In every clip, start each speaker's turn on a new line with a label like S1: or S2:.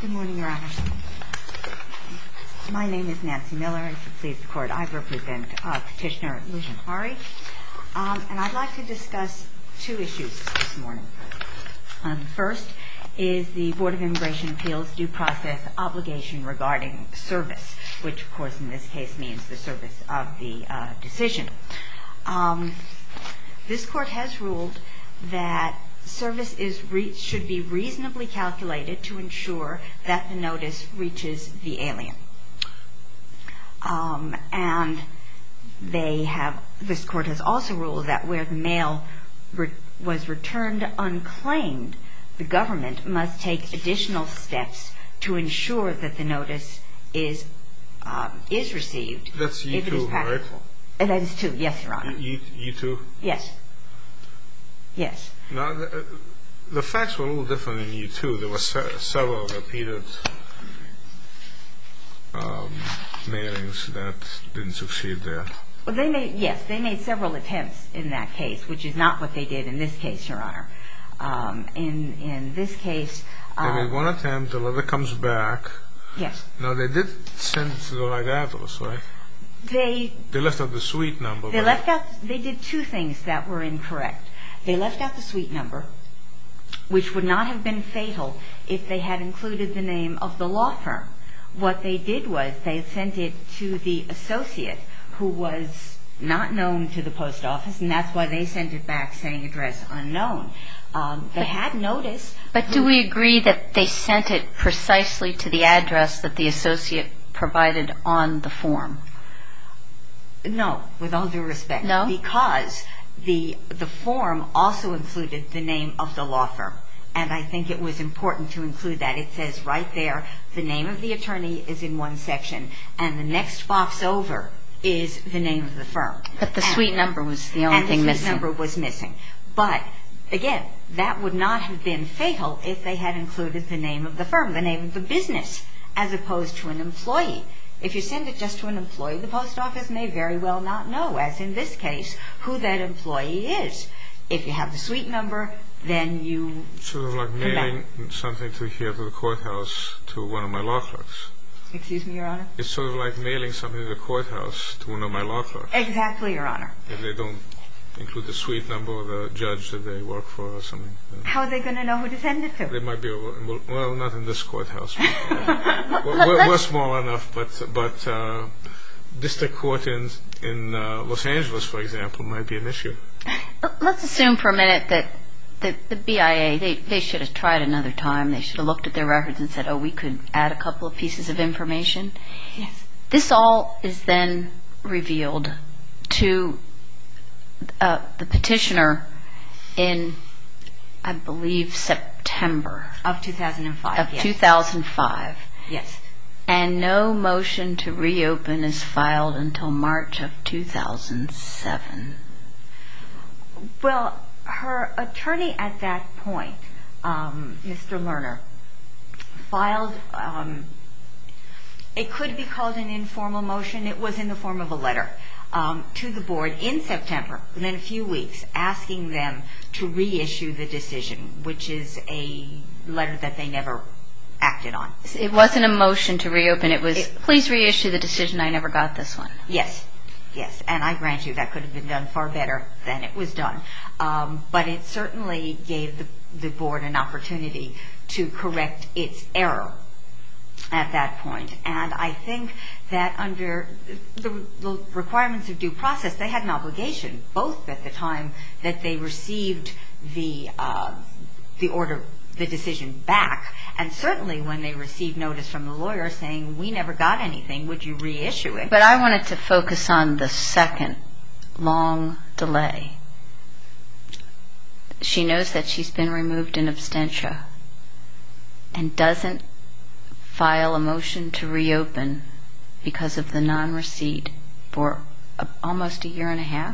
S1: Good morning, Your Honor. My name is Nancy Miller. If it please the Court, I represent Petitioner Lucian Hari. And I'd like to discuss two issues this morning. The first is the Board of Immigration Appeals due process obligation regarding service, which, of course, in this case means the service of the decision. This Court has ruled that service should be reasonably calculated to ensure that the notice reaches the alien. And this Court has also ruled that where the mail was returned unclaimed, the government must take additional steps to ensure that the notice is received.
S2: That's U2, right?
S1: That is 2, yes, Your Honor.
S2: U2?
S1: Yes. Yes.
S2: Now, the facts were a little different in U2. There were several repeated mailings that didn't succeed there.
S1: Well, they made several attempts in that case, which is not what they did in this case, Your Honor. In this case...
S2: They made one attempt, the letter comes back.
S1: Yes.
S2: Now, they did send it to the right address, right? They left out the suite number.
S1: They did two things that were incorrect. They left out the suite number, which would not have been fatal if they had included the name of the law firm. What they did was they sent it to the associate, who was not known to the post office, and that's why they sent it back saying address unknown. They had notice.
S3: But do we agree that they sent it precisely to the address that the associate provided on the form?
S1: No, with all due respect.
S3: No?
S1: Because the form also included the name of the law firm, and I think it was important to include that. It says right there, the name of the attorney is in one section, and the next box over is the name of the firm.
S3: But the suite number was the only thing missing.
S1: And the suite number was missing. But, again, that would not have been fatal if they had included the name of the firm, the name of the business, as opposed to an employee. If you send it just to an employee, the post office may very well not know, as in this case, who that employee is. If you have the suite number, then you...
S2: Sort of like mailing something to the courthouse to one of my law clerks.
S1: Excuse me, Your Honor?
S2: It's sort of like mailing something to the courthouse to one of my law clerks.
S1: Exactly, Your Honor.
S2: If they don't include the suite number of the judge that they work for or something.
S1: How are they going to know who to send it to?
S2: They might be, well, not in this courthouse. We're small enough, but district court in Los Angeles, for example, might be an issue.
S3: Let's assume for a minute that the BIA, they should have tried another time. They should have looked at their records and said, oh, we could add a couple of pieces of information.
S1: Yes.
S3: This all is then revealed to the petitioner in, I believe, September.
S1: Of 2005,
S3: Of
S1: yes.
S3: 2005.
S1: Yes.
S3: And no motion to reopen is filed until March of 2007.
S1: Well, her attorney at that point, Mr. Lerner, filed, it could be called an informal motion. It was in the form of a letter to the board in September, within a few weeks, asking them to reissue the decision, which is a letter that they never acted on.
S3: It wasn't a motion to reopen. It was, please reissue the decision. I never got this one.
S1: Yes. Yes, and I grant you that could have been done far better than it was done. But it certainly gave the board an opportunity to correct its error at that point. And I think that under the requirements of due process, they had an obligation, both at the time that they received the order, the decision back, and certainly when they received notice from the lawyer saying, we never got anything, would you reissue it?
S3: But I wanted to focus on the second long delay. She knows that she's been removed in absentia and doesn't file a motion to reopen because of the non-receipt for almost a year and a half?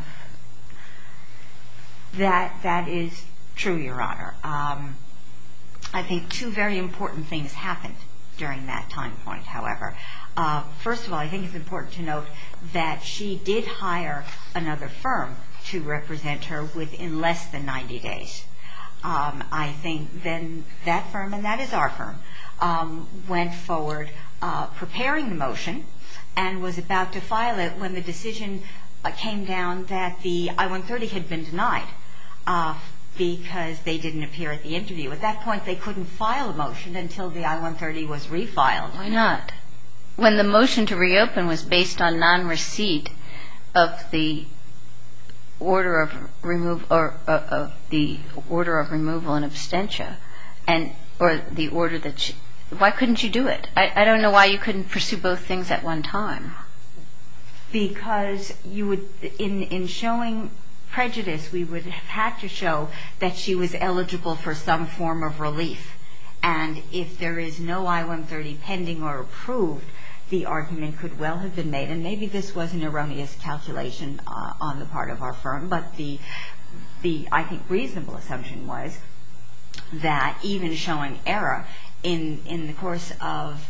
S1: That is true, Your Honor. I think two very important things happened during that time point, however. First of all, I think it's important to note that she did hire another firm to represent her within less than 90 days. I think then that firm, and that is our firm, went forward preparing the motion and was about to file it when the decision came down that the I-130 had been denied because they didn't appear at the interview. At that point, they couldn't file a motion until the I-130 was refiled.
S3: Why not? When the motion to reopen was based on non-receipt of the order of removal or the order of removal in absentia, or the order that why couldn't you do it? I don't know why you couldn't pursue both things at one time.
S1: Because you would, in showing prejudice, we would have had to show that she was eligible for some form of relief. And if there is no I-130 pending or approved, the argument could well have been made, and maybe this was an erroneous calculation on the part of our firm, but the I think reasonable assumption was that even showing error in the course of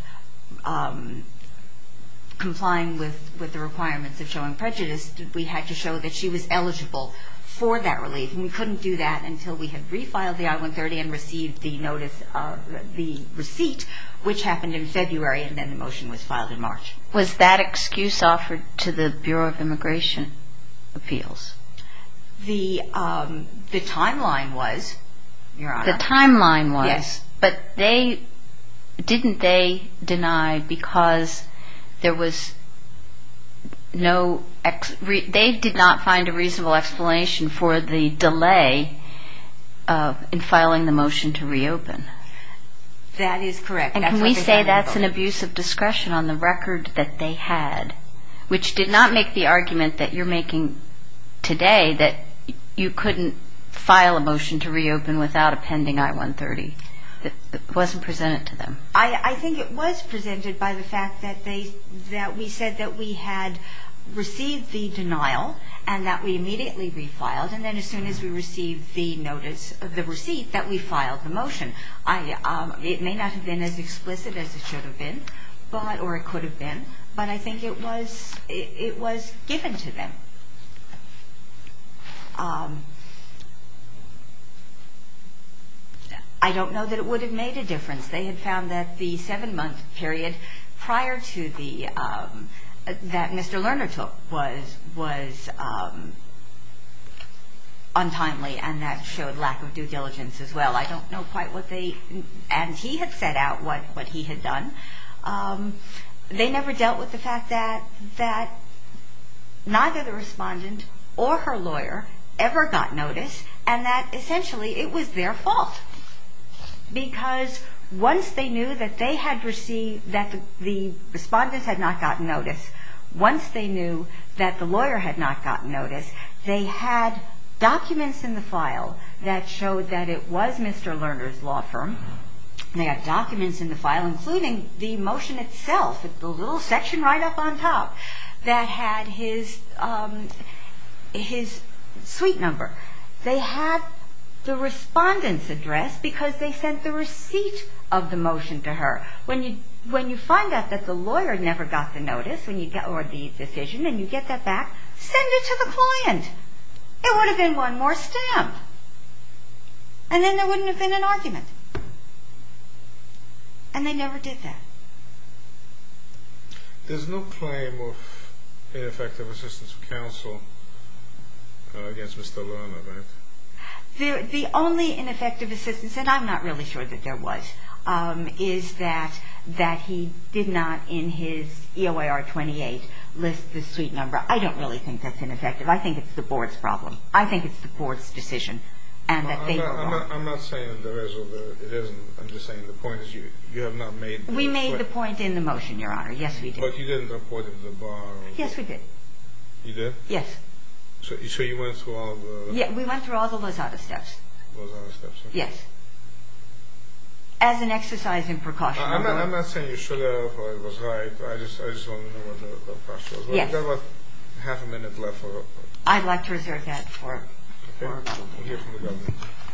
S1: complying with the requirements of showing prejudice, we had to show that she was eligible for that relief. And we couldn't do that until we had refiled the I-130 and received the notice of the receipt, which happened in February, and then the motion was filed in March.
S3: Was that excuse offered to the Bureau of Immigration Appeals?
S1: The timeline was, Your Honor.
S3: The timeline was.
S1: Yes.
S3: But didn't they deny because there was no they did not find a reasonable explanation for the delay in filing the motion to reopen?
S1: That is correct.
S3: And can we say that's an abuse of discretion on the record that they had, which did not make the argument that you're making today that you couldn't file a motion to reopen without a pending I-130? It wasn't presented to them.
S1: I think it was presented by the fact that we said that we had received the denial and that we immediately refiled, and then as soon as we received the notice of the receipt, that we filed the motion. It may not have been as explicit as it should have been, or it could have been, but I think it was given to them. I don't know that it would have made a difference. They had found that the 7-month period prior to that Mr. Lerner took was untimely, and that showed lack of due diligence as well. I don't know quite what and he had set out what he had done. They never dealt with the fact that neither the respondent or her lawyer ever got notice, and that essentially it was their fault. Because once they knew that they had received, that the respondents had not gotten notice, once they knew that the lawyer had not gotten notice, they had documents in the file that showed that it was Mr. Lerner's law firm. They had documents in the file, including the motion itself, the little section right up on top, that had his suite number. They had the respondent's address because they sent the receipt of the motion to her. When you find out that the lawyer never got the notice or the decision, and you get that back, send it to the client. It would have been one more stamp. And then there wouldn't have been an argument. And they never did that.
S2: There's no claim of ineffective assistance of counsel against Mr. Lerner, right?
S1: The only ineffective assistance, and I'm not really sure that there was, is that he did not in his EOIR 28 list the suite number. I don't really think that's ineffective. I think it's the board's problem. I think it's the board's decision, and that they were wrong.
S2: I'm not saying that there is or it isn't. I'm just saying the point is you have not made.
S1: We made the point in the motion, Your Honor. Yes, we did.
S2: But you didn't report it to the bar.
S1: Yes, we did.
S2: You did?
S1: Yes.
S2: So you went through all of the...
S1: Yeah, we went through all the Lozada steps.
S2: Lozada steps, okay.
S1: Yes. As an exercise in precaution.
S2: I'm not saying you should have or it was right. I just want to know what the process was.
S1: Yes.
S2: We've got about half a minute left for...
S1: I'd like to reserve that for...
S2: Okay. We'll hear from the government.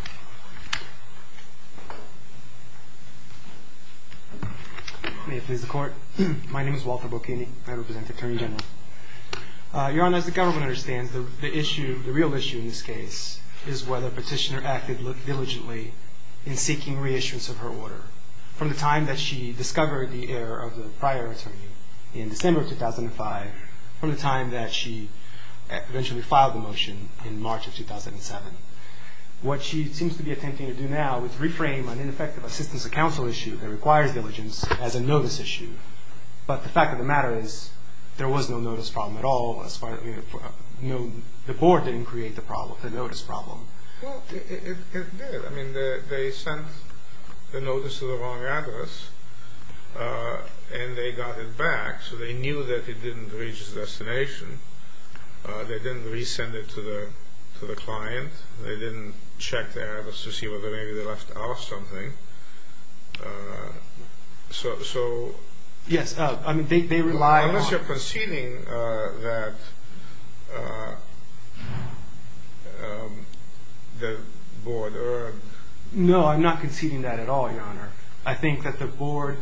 S4: May it please the Court. My name is Walter Bocchini. I represent the Attorney General. Your Honor, as the government understands, the real issue in this case is whether petitioner acted diligently in seeking reissuance of her order. From the time that she discovered the error of the prior attorney in December of 2005, from the time that she eventually filed the motion in March of 2007. What she seems to be attempting to do now is reframe an ineffective assistance of counsel issue that requires diligence as a notice issue. But the fact of the matter is there was no notice problem at all. As far as the board didn't create the problem, the notice problem.
S2: Well, it did. I mean, they sent the notice to the wrong address, and they got it back, so they knew that it didn't reach its destination. They didn't resend it to the client. They didn't check the address to see whether maybe they left off something. So
S4: yes, I mean they rely
S2: unless
S4: on,
S2: you're conceding that the board erred.
S4: No, I'm not conceding that at all, Your Honor. I think that the board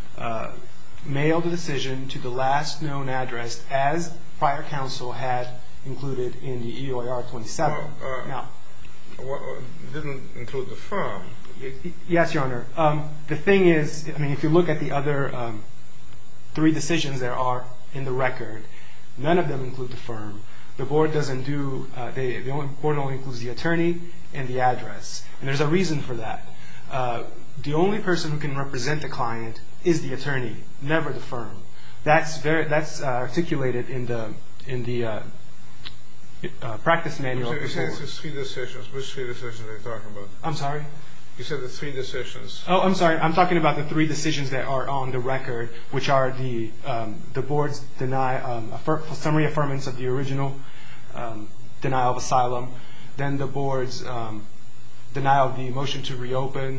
S4: mailed the decision to the last known address as prior counsel had included in the EOIR 27. Now,
S2: didn't include the firm.
S4: Yes, Your Honor. The thing is, I mean, if you look at the other 3 decisions there are in the record, none of them include the firm. The board doesn't do. The board only includes the attorney and the address, and there's a reason for that. The only person who can represent the client is the attorney, never the firm. That's articulated in the practice manual.
S2: You said it's 3 decisions. Which 3 decisions are you talking about?
S4: I'm sorry?
S2: You said the 3 decisions.
S4: Oh, I'm sorry. I'm talking about the 3 decisions that are on the record, which are the board's summary affirmance of the original denial of asylum, then the board's denial of the motion to reopen,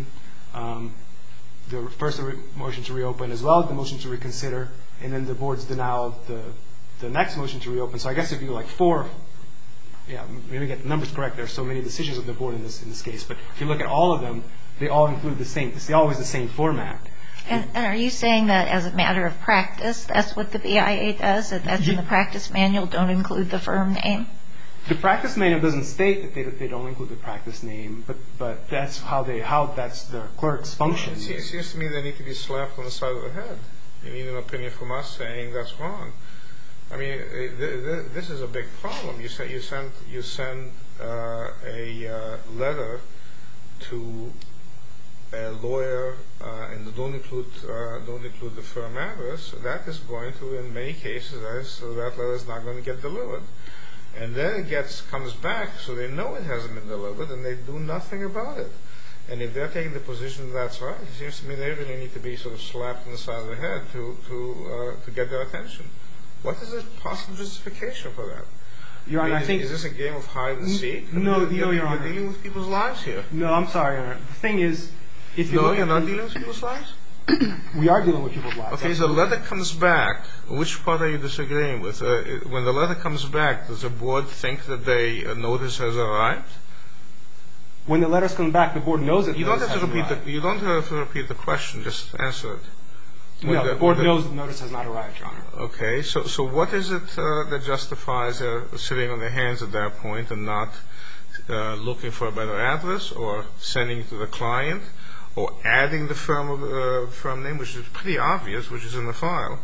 S4: the first motion to reopen, as well as the motion to reconsider, and then the board's denial of the next motion to reopen. So I guess it'd be like 4. Yeah, maybe get the numbers correct. There are so many decisions of the board in this case, but if you look at all of them, they all include the same. It's always the same format.
S5: And are you saying that as a matter of practice, that's what the BIA does? That that's in the practice manual, don't include the firm name?
S4: The practice manual doesn't state that they don't include the practice name, but that's how that's the clerk's function.
S2: It seems to me they need to be slapped on the side of the head. You need an opinion from us saying that's wrong. I mean, this is a big problem. You send a letter to a lawyer and don't include the firm address. That is going to, in many cases, that letter is not going to get delivered. And then it comes back, so they know it hasn't been delivered, and they do nothing about it. And if they're taking the position that's right, it seems to me they really need to be sort of slapped on the side of the head to get their attention. What is the possible justification for that?
S4: Your Honor, I think...
S2: Is this a game of hide and seek?
S4: No, Your Honor.
S2: You're dealing with people's lives here.
S4: No, I'm sorry, Your Honor. The thing is...
S2: you're not dealing with people's lives?
S4: We are dealing with people's lives.
S2: Okay, so the letter comes back. Which part are you disagreeing with? When the letter comes back, does the board think that the notice has arrived?
S4: When the letters come back, the board knows that the notice has arrived.
S2: You don't have to repeat the question. Just answer it.
S4: No, the board knows the notice has not arrived, Your Honor.
S2: Okay, so what is it that justifies sitting on their hands at that point and not looking for a better address or sending it to the client or adding the firm name, which is pretty obvious, which is in the file,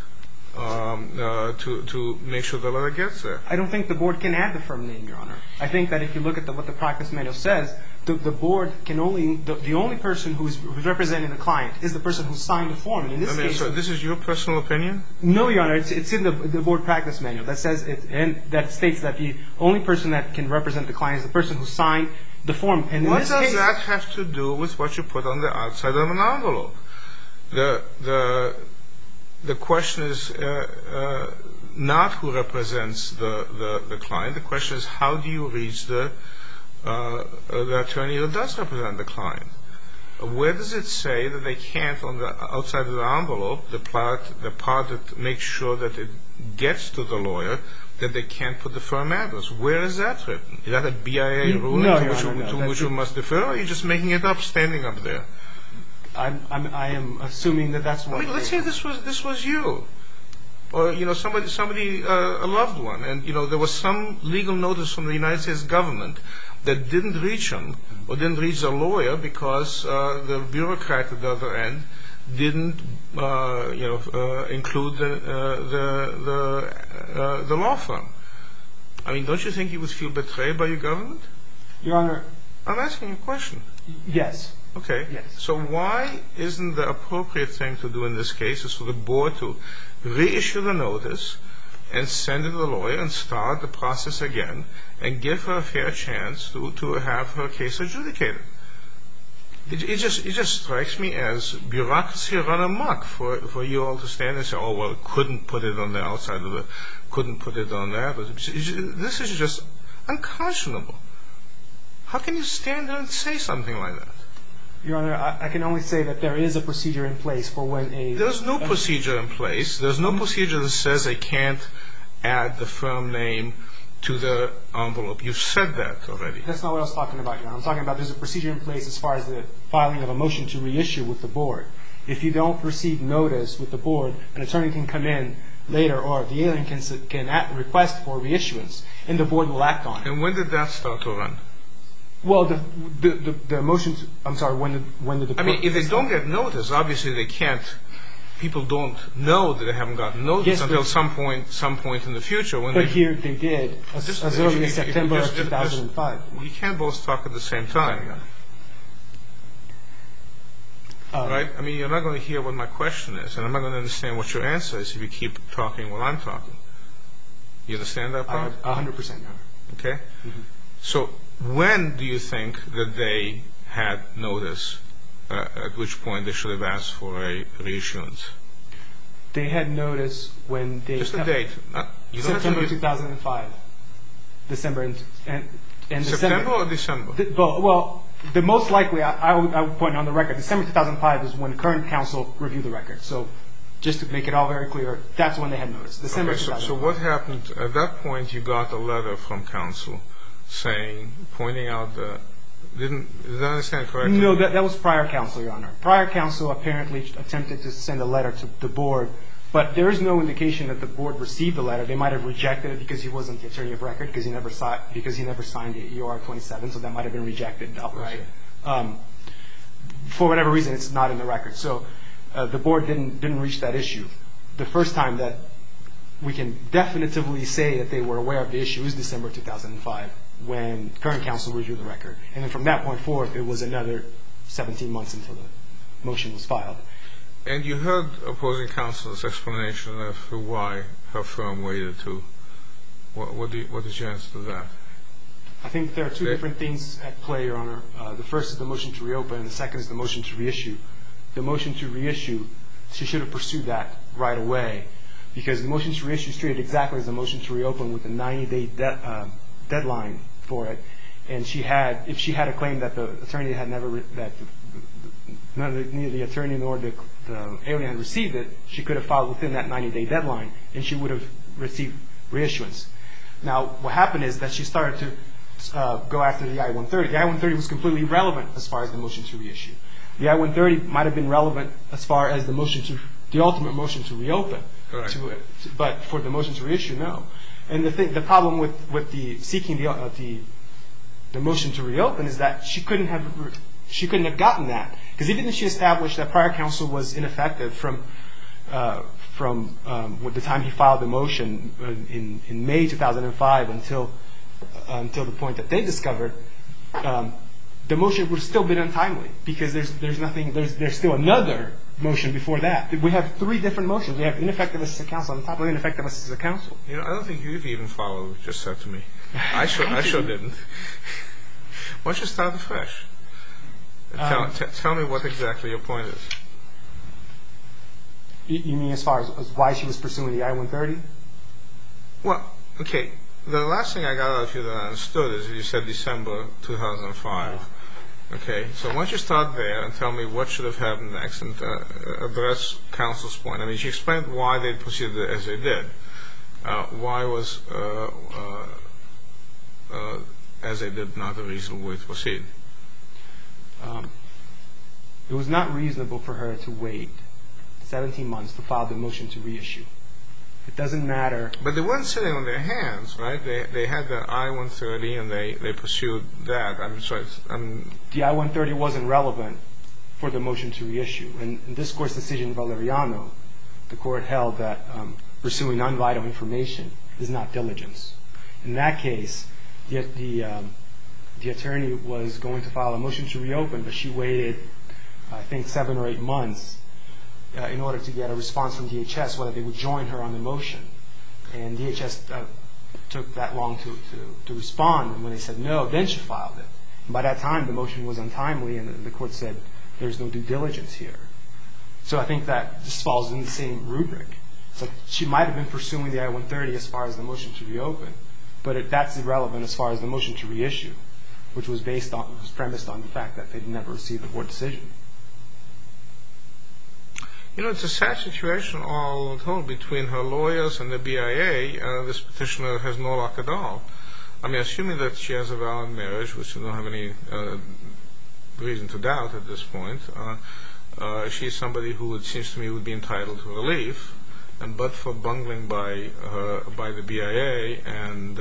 S2: to make sure the letter gets there?
S4: I don't think the board can add the firm name, Your Honor. I think that if you look at what the practice manual says, the board can only, the only person who's representing the client is the person who signed the form. And in this case,
S2: so this is your personal opinion?
S4: No, Your Honor. It's in the board practice manual that says and that states that the only person that can represent the client is the person who signed the form. And
S2: what does that have to do with what you put on the outside of an envelope? The question is not who represents the client. The question is how do you reach the attorney that does represent the client? Where does it say that they can't, on the outside of the envelope, the part that makes sure that it gets to the lawyer, that they can't put the firm address? Where is that written? Is that a BIA ruling to which you must defer, or are you just making it up, standing up there?
S4: I am assuming that that's what...
S2: I mean, let's say this was you. or somebody a loved one, and there was some legal notice from the United States government that didn't reach them or didn't reach the lawyer because the bureaucrat at the other end didn't include the law firm. I mean, don't you think you would feel betrayed by your government?
S4: Your Honor.
S2: I'm asking you a question.
S4: Yes.
S2: Okay.
S4: Yes.
S2: So why isn't the appropriate thing to do in this case is for the board to reissue the notice and send it to the lawyer and start the process again and give her a fair chance to have her case adjudicated? It just strikes me as bureaucracy run amok for you all to stand and say, oh, well, couldn't put it on the outside of the, couldn't put it on there. This is just unconscionable. How can you stand there and say something like that?
S4: Your Honor, I can only say that there is a procedure in place for when a...
S2: There's no procedure in place. There's no procedure that says they can't add the firm name to the envelope. You've said that already.
S4: That's not what I was talking about, Your Honor. I'm talking about there's a procedure in place as far as the filing of a motion to reissue with the board. If you don't receive notice with the board, an attorney can come in later or the alien can request for reissuance and the board will act on it.
S2: And when did that start to run?
S4: Well, the motion, I'm sorry, when did the...
S2: I mean, if they don't get notice, obviously they can't, people don't know that they haven't gotten notice until some point in the future. But
S4: here they did, as early as September of 2005.
S2: You can't both talk at the same time. Right? I mean, you're not going to hear what my question is, and I'm not going to understand what your answer is if you keep talking while I'm talking. You understand that part?
S4: 100%, Your Honor.
S2: Okay? Mm-hmm. So when do you think that they had notice, at which point they should have asked for a reissuance?
S4: They had notice when they...
S2: Just a date.
S4: September 2005. December and
S2: September or December?
S4: Well, the most likely, I would point on the record, December 2005 is when current counsel reviewed the record. So just to make it all very clear, that's when they had notice. December 2005.
S2: So what happened at that point? You got a letter from counsel pointing out the... Did I understand correctly?
S4: No, that was prior counsel, Your Honor. Prior counsel apparently attempted to send a letter to the board, but there is no indication that the board received the letter. They might have rejected it because he wasn't the attorney of record, because he never signed the EOR 27, so that might have been rejected outright. For whatever reason, it's not in the record. So the board didn't reach that issue. The first time that we can definitively say that they were aware of the issue is December 2005, when current counsel reviewed the record. And then from that point forward, it was another 17 months until the motion was filed.
S2: And you heard opposing counsel's explanation of why her firm waited to... What is your answer to that?
S4: I think there are two different things at play, Your Honor. The first is the motion to reopen, and the second is the motion to reissue. The motion to reissue, she should have pursued that right away, because the motion to reissue is treated exactly as the motion to reopen with a 90-day deadline for it. And if she had a claim that the attorney had never, that neither the attorney nor the alien had received it, she could have filed within that 90-day deadline, and she would have received reissuance. Now, what happened is that she started to go after the I-130. The I-130 was completely irrelevant as far as the motion to reissue. The I-130 might have been relevant as far as the ultimate motion to reopen.
S2: Right.
S4: But for the motion to reissue, no. And the problem with the seeking the motion to reopen is that she couldn't have gotten that, because even if she established that prior counsel was ineffective from the time he filed the motion in May 2005 until the point that they discovered, the motion would have still been untimely, because there's still another motion before that. We have three different motions. We have ineffective assistance of counsel on top of ineffective assistance of counsel.
S2: I don't think you've even followed what you just said to me. I sure didn't. Why don't you start afresh? Tell me what exactly your point is.
S4: You mean as far as why she was pursuing the I-130?
S2: Well, okay. The last thing I got out of you that I understood is you said December 2005. Okay, so why don't you start there and tell me what should have happened next and address counsel's point. I mean, she explained why they proceeded as they did. Why was as they did not a reasonable way to proceed?
S4: It was not reasonable for her to wait 17 months to file the motion to reissue. It doesn't matter.
S2: But they weren't sitting on their hands, right? They had the I-130 and they pursued that.
S4: The I-130 wasn't relevant for the motion to reissue. And in this Court's decision, Valeriano, the Court held that pursuing non-vital information is not diligence. In that case, the attorney was going to file a motion to reopen, but she waited, I think, 7 or 8 months in order to get a response from DHS whether they would join her on the motion. And DHS took that long to respond, and when they said no, then she filed it. And by that time, the motion was untimely, and the Court said there's no due diligence here. So I think that this falls in the same rubric. So she might have been pursuing the I-130 as far as the motion to reopen, but that's irrelevant as far as the motion to reissue, which was premised on the fact that they'd never received a board decision.
S2: It's a sad situation all told between her lawyers and the BIA. This petitioner has no luck at all. I mean, assuming that she has a valid marriage, which we don't have any reason to doubt at this point, she's somebody who, it seems to me, would be entitled to relief. And but for bungling by the BIA and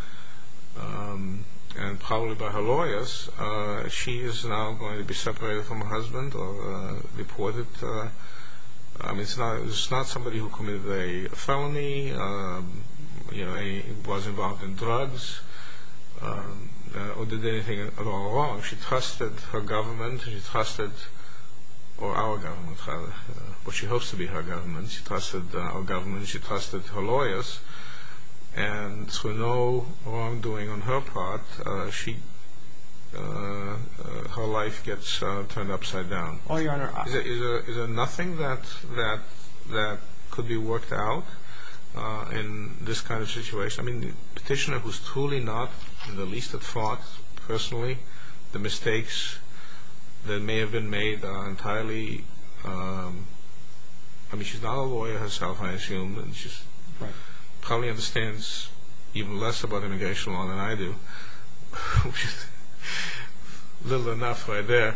S2: probably by her lawyers, she is now going to be separated from her husband or deported. I mean, it's not somebody who committed a felony, was involved in drugs, or did anything at all wrong. She trusted her government. She trusted, or our government, rather, what she hopes to be her government. She trusted our government. She trusted her lawyers. And through no wrongdoing on her part, her life gets turned upside down.
S4: Oh, Your Honor.
S2: Is there nothing that could be worked out in this kind of situation? I mean, the petitioner who's truly not in the least at fault personally, the mistakes that may have been made are entirely. I mean, she's not a lawyer herself, I assume, and she probably understands even less about immigration law than I do, which is little enough right there.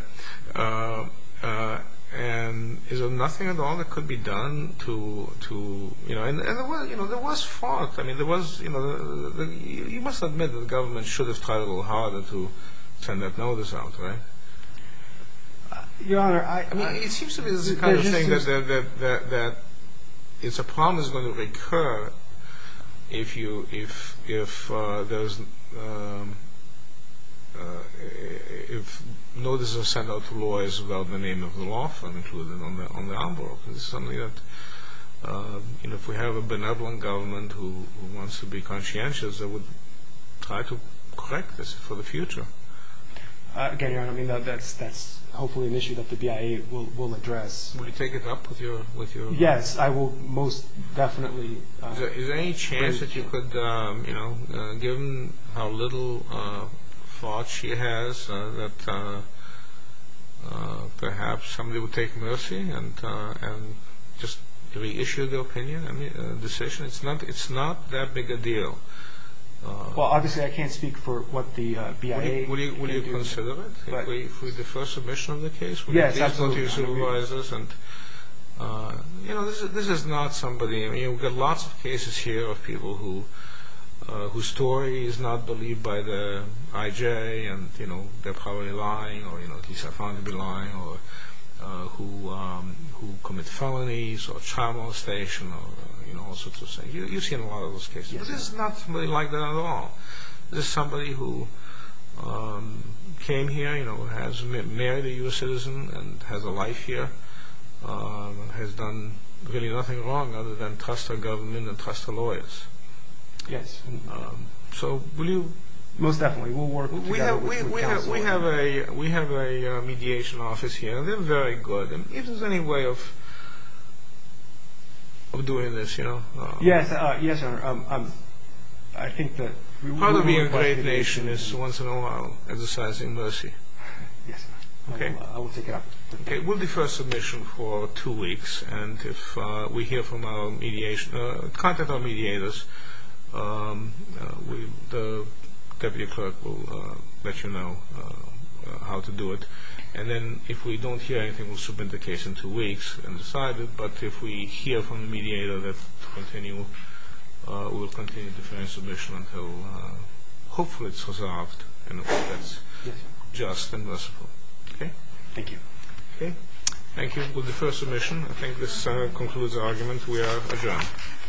S2: And is there nothing at all that could be done to and there was fault. I mean, there was, you must admit that the government should have tried a little harder to send that notice out, right?
S4: Your Honor,
S2: I mean, it seems to me this is the kind of thing that it's a problem that's going to recur if there's if notices are sent out to lawyers without the name of the law firm included on the envelope. This is something that if we have a benevolent government who wants to be conscientious, they would try to correct this for the future.
S4: Again, Your Honor, I mean that's hopefully an issue that the BIA will address.
S2: Will you take it up with your?
S4: Yes, I will most definitely.
S2: Is there any chance that you could, given how little thought she has, that perhaps somebody would take mercy and just reissue the opinion? I mean, decision. It's not that big a deal.
S4: Well, obviously, I can't speak for what the BIA.
S2: Will you consider it if we defer submission of the case?
S4: Yes, absolutely.
S2: Your supervisors and this is not somebody. I mean, you've got lots of cases here of people whose story is not believed by the IJ, and they're probably lying, or at least are found to be lying, or who commit felonies or child molestation, or all sorts of things. You've seen a lot of those cases.
S4: Yes,
S2: but this is not somebody like that at all. This is somebody who came here, has married a U.S. citizen and has a life here, has done really nothing wrong other than trust our government and trust our lawyers.
S4: Yes.
S2: So will you?
S4: Most definitely, we'll work together with counsel.
S2: We have a mediation office here, and they're very good. And if there's any way of doing this,
S4: Yes, yes, Your Honor. I think that
S2: part of being a great nation is once in a while exercising mercy.
S4: Yes,
S2: okay.
S4: I will take it up.
S2: Okay, we'll defer submission for 2 weeks, and if we hear from our mediation, contact our mediators. The deputy clerk will let you know how to do it. And then if we don't hear anything, we'll submit the case in 2 weeks and decide it. But if we hear from the mediator that to continue, we'll continue deferring submission until hopefully it's resolved in a way that's just and merciful. Okay?
S4: Thank you.
S2: Okay. Thank you. We'll defer submission. I think this concludes the argument. We are adjourned.